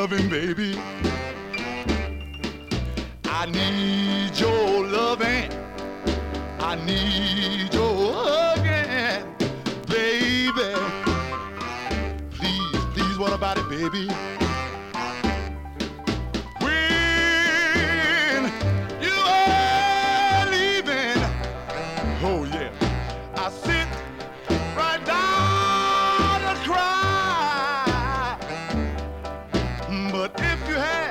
loving, baby. I need your loving. I need your hugging, baby. Please, please, what about it, baby? When you are leaving, oh yeah, I sit right down and cry. But if you had